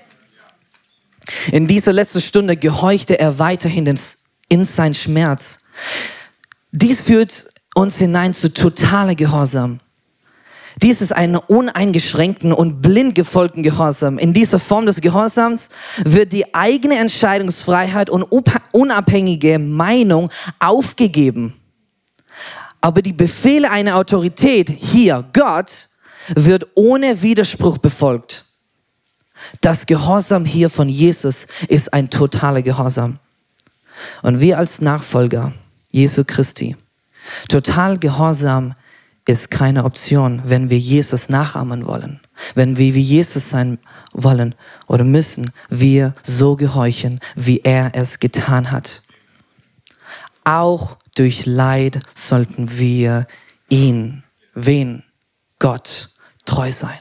In dieser letzten Stunde gehorchte er weiterhin in seinen Schmerz. Dies führt uns hinein zu totaler Gehorsam. Dies ist einen uneingeschränkten und blind gefolgten Gehorsam. In dieser Form des Gehorsams wird die eigene Entscheidungsfreiheit und unabhängige Meinung aufgegeben. Aber die Befehle einer Autorität, hier Gott, wird ohne Widerspruch befolgt. Das Gehorsam hier von Jesus ist ein totaler Gehorsam. Und wir als Nachfolger Jesu Christi, total Gehorsam ist keine Option, wenn wir Jesus nachahmen wollen. Wenn wir wie Jesus sein wollen oder müssen, wir so gehorchen, wie er es getan hat. Auch durch Leid sollten wir Gott treu sein.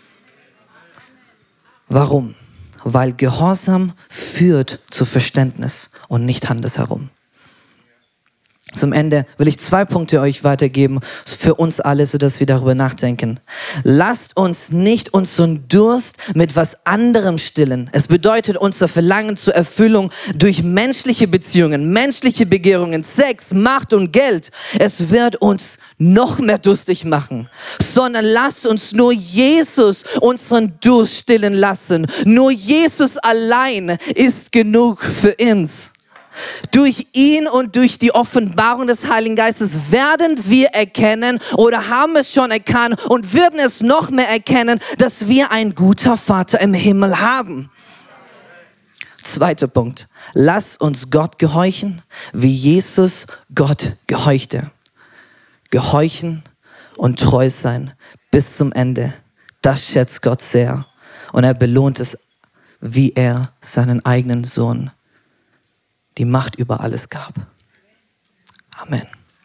Warum? Weil Gehorsam führt zu Verständnis und nicht andersherum. zum Ende will ich 2 Punkte euch weitergeben für uns alle, sodass wir darüber nachdenken. Lasst uns nicht unseren Durst mit was anderem stillen. Es bedeutet unser Verlangen zur Erfüllung durch menschliche Beziehungen, menschliche Begehrungen, Sex, Macht und Geld. Es wird uns noch mehr durstig machen. Sondern lasst uns nur Jesus unseren Durst stillen lassen. Nur Jesus allein ist genug für uns. Durch ihn und durch die Offenbarung des Heiligen Geistes werden wir erkennen oder haben es schon erkannt und werden es noch mehr erkennen, dass wir einen guten Vater im Himmel haben. 2. Punkt. Lass uns Gott gehorchen, wie Jesus Gott gehorchte. Gehorchen und treu sein bis zum Ende. Das schätzt Gott sehr. Und er belohnt es, wie er seinen eigenen Sohn die Macht über alles gab. Amen.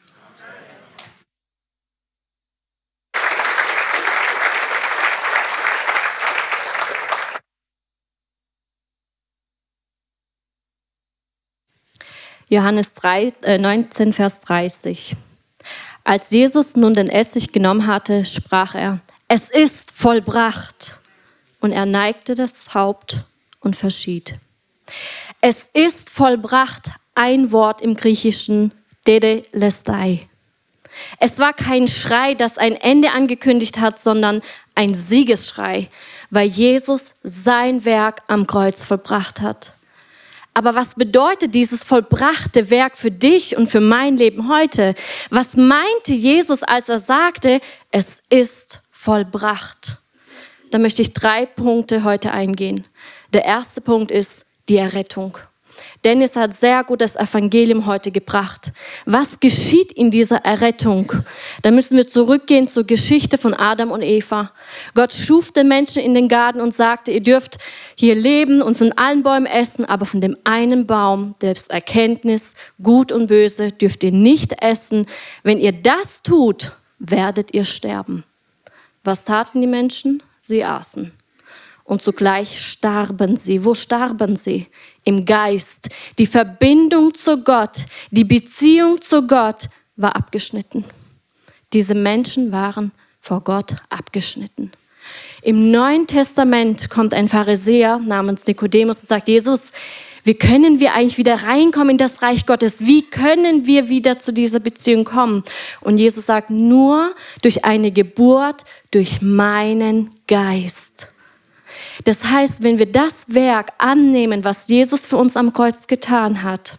Johannes 19, Vers 30. Als Jesus nun den Essig genommen hatte, sprach er, es ist vollbracht. Und er neigte das Haupt und verschied. Es ist vollbracht, ein Wort im Griechischen, Tetelestai. Es war kein Schrei, das ein Ende angekündigt hat, sondern ein Siegesschrei, weil Jesus sein Werk am Kreuz vollbracht hat. Aber was bedeutet dieses vollbrachte Werk für dich und für mein Leben heute? Was meinte Jesus, als er sagte, es ist vollbracht? Da möchte ich 3 Punkte heute eingehen. Der erste Punkt ist die Errettung. Dennis hat sehr gut das Evangelium heute gebracht. Was geschieht in dieser Errettung? Da müssen wir zurückgehen zur Geschichte von Adam und Eva. Gott schuf den Menschen in den Garten und sagte, ihr dürft hier leben und von allen Bäumen essen, aber von dem einen Baum, des Erkenntnis, Gut und Böse, dürft ihr nicht essen. Wenn ihr das tut, werdet ihr sterben. Was taten die Menschen? Sie aßen. Und zugleich starben sie. Wo starben sie? Im Geist. Die Verbindung zu Gott, die Beziehung zu Gott war abgeschnitten. Diese Menschen waren vor Gott abgeschnitten. Im Neuen Testament kommt ein Pharisäer namens Nikodemus und sagt, Jesus, wie können wir eigentlich wieder reinkommen in das Reich Gottes? Wie können wir wieder zu dieser Beziehung kommen? Und Jesus sagt, nur durch eine Geburt, durch meinen Geist. Das heißt, wenn wir das Werk annehmen, was Jesus für uns am Kreuz getan hat,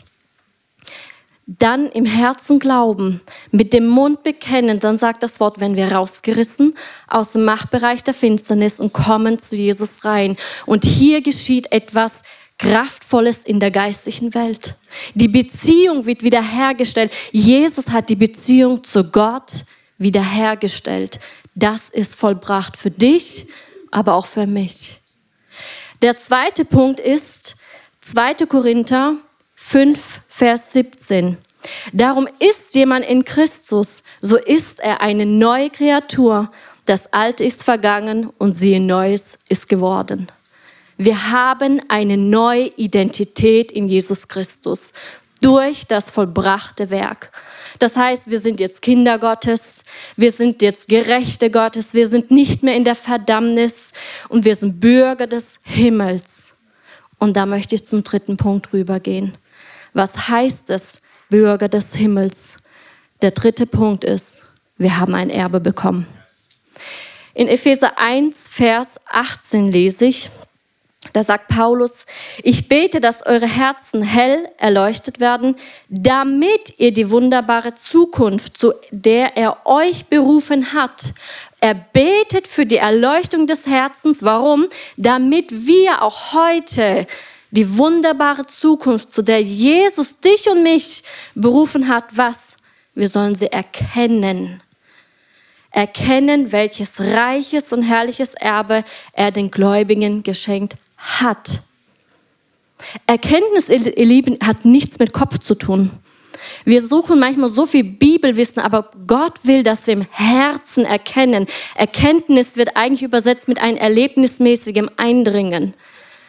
dann im Herzen glauben, mit dem Mund bekennen, dann sagt das Wort, werden wir rausgerissen aus dem Machtbereich der Finsternis und kommen zu Jesus rein. Und hier geschieht etwas Kraftvolles in der geistlichen Welt. Die Beziehung wird wiederhergestellt. Jesus hat die Beziehung zu Gott wiederhergestellt. Das ist vollbracht für dich, aber auch für mich. Der zweite Punkt ist 2. Korinther 5, Vers 17. Darum ist jemand in Christus, so ist er eine neue Kreatur. Das Alte ist vergangen und siehe, Neues ist geworden. Wir haben eine neue Identität in Jesus Christus durch das vollbrachte Werk. Das heißt, wir sind jetzt Kinder Gottes, wir sind jetzt Gerechte Gottes, wir sind nicht mehr in der Verdammnis und wir sind Bürger des Himmels. Und da möchte ich zum 3. Punkt rübergehen. Was heißt es, Bürger des Himmels? Der 3. Punkt ist, wir haben ein Erbe bekommen. In Epheser 1, Vers 18 lese ich, da sagt Paulus, ich bete, dass eure Herzen hell erleuchtet werden, damit ihr die wunderbare Zukunft, zu der er euch berufen hat. Er betet für die Erleuchtung des Herzens. Warum? Damit wir auch heute die wunderbare Zukunft, zu der Jesus dich und mich berufen hat, was? Wir sollen sie erkennen. Erkennen, welches reiches und herrliches Erbe er den Gläubigen geschenkt hat. Erkenntnis, ihr Lieben, hat nichts mit Kopf zu tun. Wir suchen manchmal so viel Bibelwissen, aber Gott will, dass wir im Herzen erkennen. Erkenntnis wird eigentlich übersetzt mit einem erlebnismäßigem Eindringen.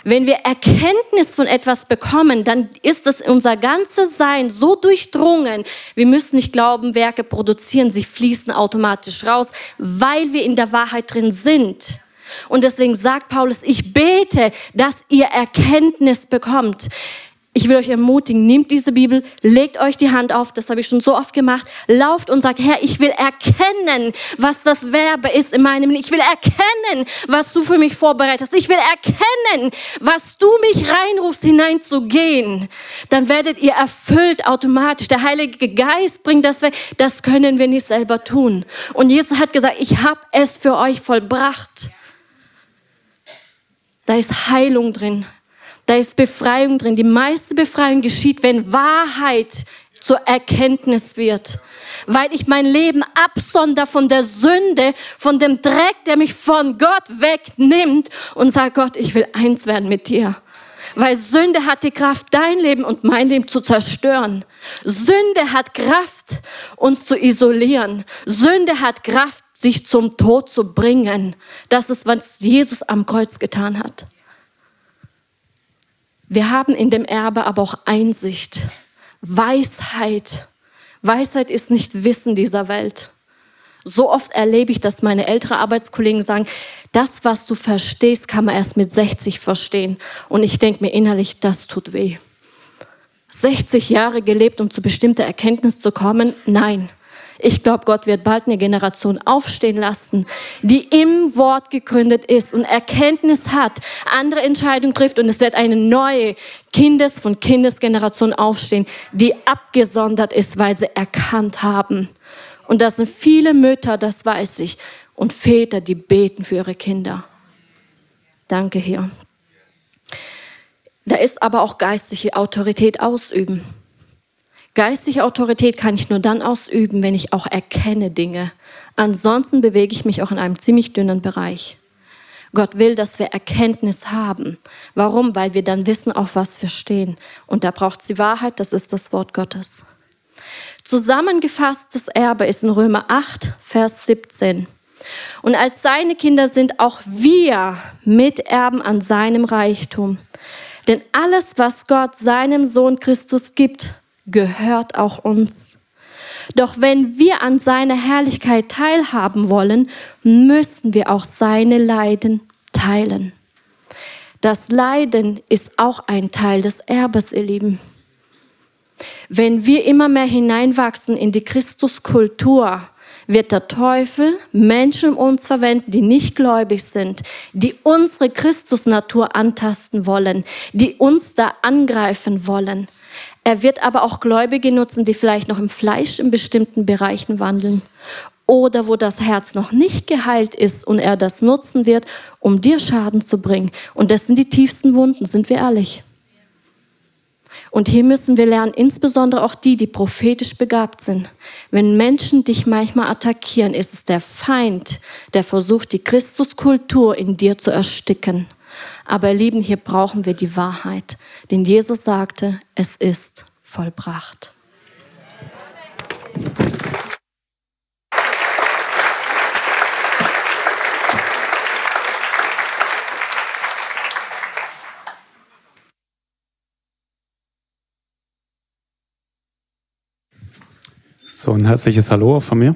Wenn wir Erkenntnis von etwas bekommen, dann ist es unser ganzes Sein so durchdrungen. Wir müssen nicht Glaubenwerke produzieren, sie fließen automatisch raus, weil wir in der Wahrheit drin sind. Und deswegen sagt Paulus, ich bete, dass ihr Erkenntnis bekommt. Ich will euch ermutigen, nehmt diese Bibel, legt euch die Hand auf, das habe ich schon so oft gemacht, lauft und sagt, Herr, ich will erkennen, was das Verbe ist in meinem Leben. Ich will erkennen, was du für mich vorbereitet hast. Ich will erkennen, was du mich reinrufst, hineinzugehen. Dann werdet ihr erfüllt automatisch. Der Heilige Geist bringt das weg. Das können wir nicht selber tun. Und Jesus hat gesagt, ich habe es für euch vollbracht. Da ist Heilung drin. Da ist Befreiung drin. Die meiste Befreiung geschieht, wenn Wahrheit zur Erkenntnis wird. Weil ich mein Leben absonder von der Sünde, von dem Dreck, der mich von Gott wegnimmt und sage, Gott, ich will eins werden mit dir. Weil Sünde hat die Kraft, dein Leben und mein Leben zu zerstören. Sünde hat Kraft, uns zu isolieren. Sünde hat Kraft, sich zum Tod zu bringen. Das ist, was Jesus am Kreuz getan hat. Wir haben in dem Erbe aber auch Einsicht, Weisheit. Weisheit ist nicht Wissen dieser Welt. So oft erlebe ich, dass meine älteren Arbeitskollegen sagen, das, was du verstehst, kann man erst mit 60 verstehen. Und ich denke mir innerlich, das tut weh. 60 Jahre gelebt, um zu bestimmter Erkenntnis zu kommen? Nein. Ich glaube, Gott wird bald eine Generation aufstehen lassen, die im Wort gegründet ist und Erkenntnis hat, andere Entscheidungen trifft und es wird eine neue von Kindesgeneration aufstehen, die abgesondert ist, weil sie erkannt haben. Und das sind viele Mütter, das weiß ich, und Väter, die beten für ihre Kinder. Danke, Herr. Da ist aber auch geistliche Autorität ausüben. Geistliche Autorität kann ich nur dann ausüben, wenn ich auch erkenne Dinge. Ansonsten bewege ich mich auch in einem ziemlich dünnen Bereich. Gott will, dass wir Erkenntnis haben. Warum? Weil wir dann wissen, auf was wir stehen. Und da braucht es die Wahrheit, das ist das Wort Gottes. Zusammengefasstes Erbe ist in Römer 8, Vers 17. Und als seine Kinder sind auch wir Miterben an seinem Reichtum. Denn alles, was Gott seinem Sohn Christus gibt, gehört auch uns. Doch wenn wir an seiner Herrlichkeit teilhaben wollen, müssen wir auch seine Leiden teilen. Das Leiden ist auch ein Teil des Erbes, ihr Lieben. Wenn wir immer mehr hineinwachsen in die Christuskultur, wird der Teufel Menschen um uns verwenden, die nicht gläubig sind, die unsere Christusnatur antasten wollen, die uns da angreifen wollen. Er wird aber auch Gläubige nutzen, die vielleicht noch im Fleisch in bestimmten Bereichen wandeln oder wo das Herz noch nicht geheilt ist und er das nutzen wird, um dir Schaden zu bringen. Und das sind die tiefsten Wunden, sind wir ehrlich. Und hier müssen wir lernen, insbesondere auch die prophetisch begabt sind. Wenn Menschen dich manchmal attackieren, ist es der Feind, der versucht, die Christuskultur in dir zu ersticken. Aber ihr Lieben, hier brauchen wir die Wahrheit. Denn Jesus sagte, es ist vollbracht. So, ein herzliches Hallo von mir.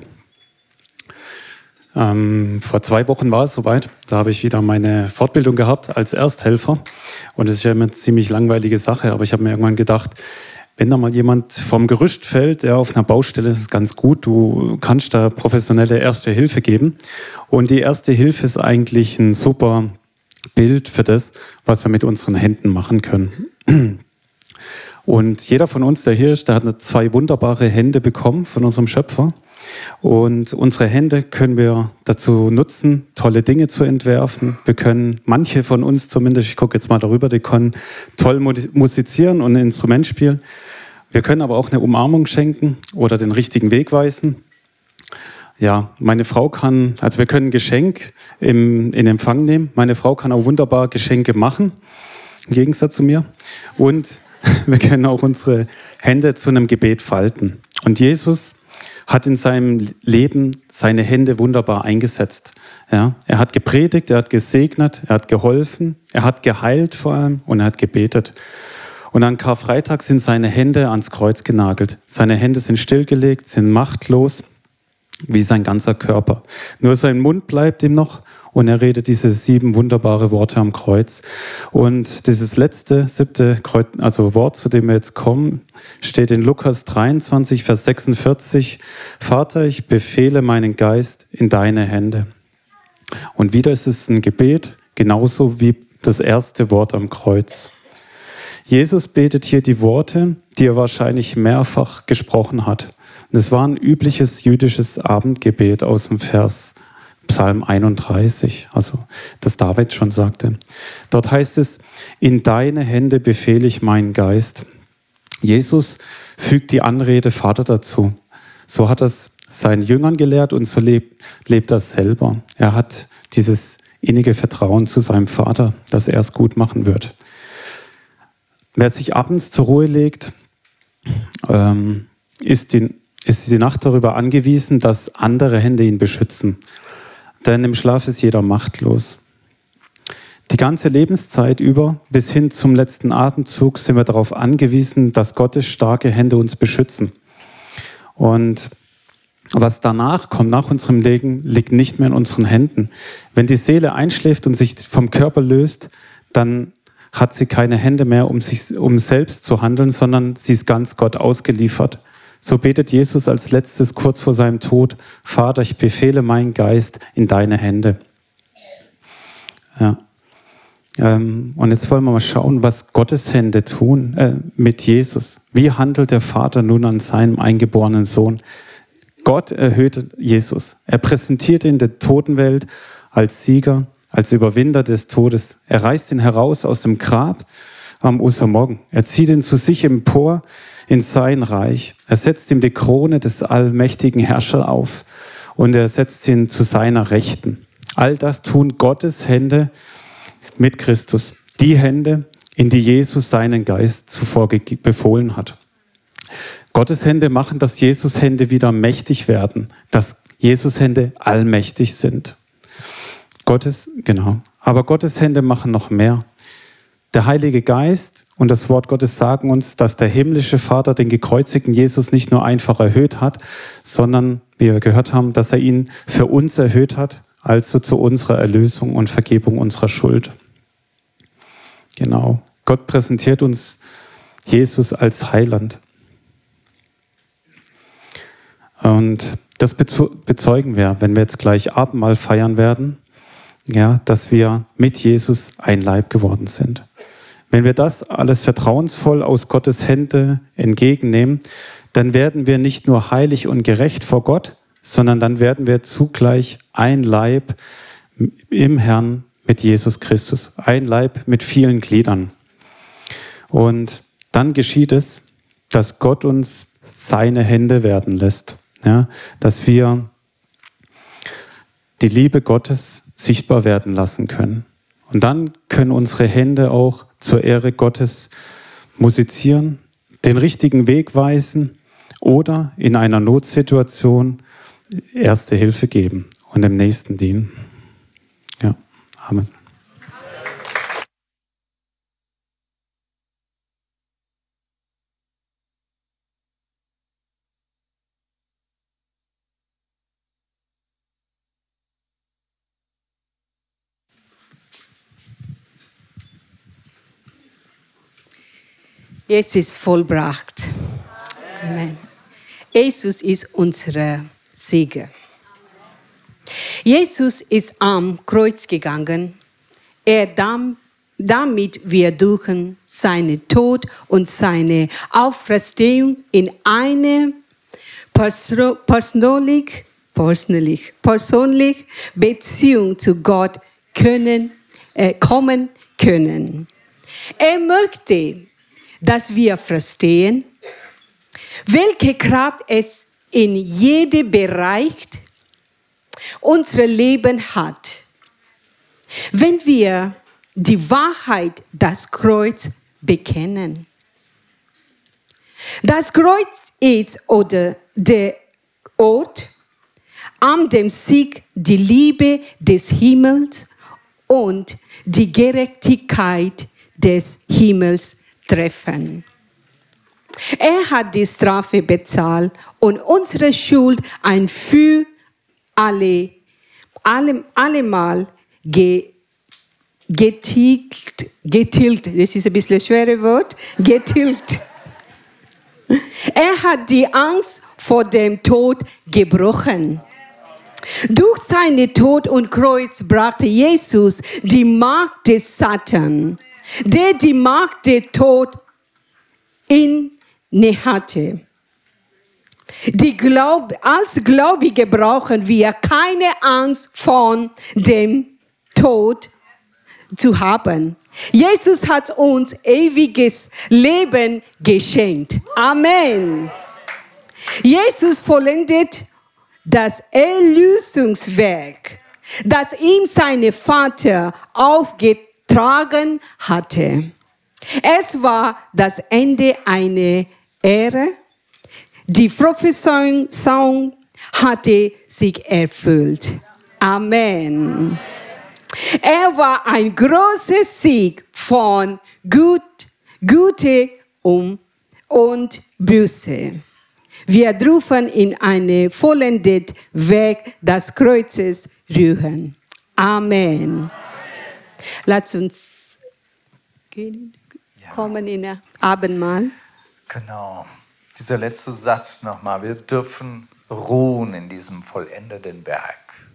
Vor 2 Wochen war es soweit. Da habe ich wieder meine Fortbildung gehabt als Ersthelfer. Und das ist ja immer eine ziemlich langweilige Sache. Aber ich habe mir irgendwann gedacht, wenn da mal jemand vom Gerüst fällt, der auf einer Baustelle, ist es ganz gut. Du kannst da professionelle Erste Hilfe geben. Und die Erste Hilfe ist eigentlich ein super Bild für das, was wir mit unseren Händen machen können. Und jeder von uns, der hier ist, der hat 2 wunderbare Hände bekommen von unserem Schöpfer. Und unsere Hände können wir dazu nutzen, tolle Dinge zu entwerfen. Wir können, manche von uns zumindest, ich gucke jetzt mal darüber, die können toll musizieren und ein Instrument spielen. Wir können aber auch eine Umarmung schenken oder den richtigen Weg weisen. Ja, meine Frau kann, also wir können ein Geschenk in Empfang nehmen. Meine Frau kann auch wunderbar Geschenke machen, im Gegensatz zu mir. Und wir können auch unsere Hände zu einem Gebet falten. Und Jesus hat in seinem Leben seine Hände wunderbar eingesetzt. Ja, er hat gepredigt, er hat gesegnet, er hat geholfen, er hat geheilt vor allem und er hat gebetet. Und an Karfreitag sind seine Hände ans Kreuz genagelt. Seine Hände sind stillgelegt, sind machtlos, wie sein ganzer Körper. Nur sein Mund bleibt ihm noch und er redet diese 7 wunderbare Worte am Kreuz. Und dieses letzte, 7. Wort, zu dem wir jetzt kommen, steht in Lukas 23, Vers 46. Vater, ich befehle meinen Geist in deine Hände. Und wieder ist es ein Gebet, genauso wie das erste Wort am Kreuz. Jesus betet hier die Worte, die er wahrscheinlich mehrfach gesprochen hat. Und es war ein übliches jüdisches Abendgebet aus dem Vers Psalm 31, also das David schon sagte. Dort heißt es, in deine Hände befehle ich meinen Geist. Jesus fügt die Anrede Vater dazu. So hat er es seinen Jüngern gelehrt und so lebt er selber. Er hat dieses innige Vertrauen zu seinem Vater, dass er es gut machen wird. Wer sich abends zur Ruhe legt, ist die Nacht darüber angewiesen, dass andere Hände ihn beschützen. Denn im Schlaf ist jeder machtlos. Die ganze Lebenszeit über, bis hin zum letzten Atemzug, sind wir darauf angewiesen, dass Gottes starke Hände uns beschützen. Und was danach kommt, nach unserem Leben, liegt nicht mehr in unseren Händen. Wenn die Seele einschläft und sich vom Körper löst, dann hat sie keine Hände mehr, um selbst zu handeln, sondern sie ist ganz Gott ausgeliefert. So betet Jesus als letztes kurz vor seinem Tod, Vater, ich befehle meinen Geist in deine Hände. Ja. Und jetzt wollen wir mal schauen, was Gottes Hände tun mit Jesus. Wie handelt der Vater nun an seinem eingeborenen Sohn? Gott erhöht Jesus. Er präsentiert ihn der Totenwelt als Sieger, als Überwinder des Todes. Er reißt ihn heraus aus dem Grab am Ostermorgen. Er zieht ihn zu sich empor in sein Reich. Er setzt ihm die Krone des allmächtigen Herrschers auf und er setzt ihn zu seiner Rechten. All das tun Gottes Hände mit Christus. Die Hände, in die Jesus seinen Geist zuvor befohlen hat. Gottes Hände machen, dass Jesus Hände wieder mächtig werden, dass Jesus Hände allmächtig sind. Aber Gottes Hände machen noch mehr. Der Heilige Geist und das Wort Gottes sagen uns, dass der himmlische Vater den gekreuzigten Jesus nicht nur einfach erhöht hat, sondern, wie wir gehört haben, dass er ihn für uns erhöht hat, also zu unserer Erlösung und Vergebung unserer Schuld. Genau. Gott präsentiert uns Jesus als Heiland. Und das bezeugen wir, wenn wir jetzt gleich Abendmahl feiern werden, ja, dass wir mit Jesus ein Leib geworden sind. Wenn wir das alles vertrauensvoll aus Gottes Hände entgegennehmen, dann werden wir nicht nur heilig und gerecht vor Gott, sondern dann werden wir zugleich ein Leib im Herrn mit Jesus Christus. Ein Leib mit vielen Gliedern. Und dann geschieht es, dass Gott uns seine Hände werden lässt. Ja, dass wir die Liebe Gottes sichtbar werden lassen können. Und dann können unsere Hände auch zur Ehre Gottes musizieren, den richtigen Weg weisen oder in einer Notsituation erste Hilfe geben und dem Nächsten dienen. Ja, Amen. Es ist vollbracht. Amen. Jesus ist unser Sieger. Jesus ist am Kreuz gegangen, damit wir durch seinen Tod und seine Auferstehung in eine persönliche Beziehung zu Gott kommen können. Er möchte, dass wir verstehen, welche Kraft es in jedem Bereich unseres Lebens hat. Wenn wir die Wahrheit, das Kreuz, bekennen. Das Kreuz ist oder der Ort, an dem Sieg die Liebe des Himmels und die Gerechtigkeit des Himmels treffen. Er hat die Strafe bezahlt und unsere Schuld ein für allemal getilgt. Das ist ein bisschen ein schweres Wort. Getilgt. Er hat die Angst vor dem Tod gebrochen. Durch seinen Tod und Kreuz brachte Jesus die Macht des Satan, der die Macht des Todes inne hatte. Als Gläubige brauchen wir keine Angst vor dem Tod zu haben. Jesus hat uns ewiges Leben geschenkt. Amen. Jesus vollendet das Erlösungswerk, das ihm sein Vater aufgetragen hatte. Es war das Ende einer Ära. Die Prophezeiung hatte sich erfüllt. Amen. Er war ein großer Sieg von Gute und Böse. Wir dürfen in ein vollendet Werk des Kreuzes ruhen. Amen. Lass uns kommen in das Abendmahl. Genau. Dieser letzte Satz nochmal. Wir dürfen ruhen in diesem vollendeten Werk.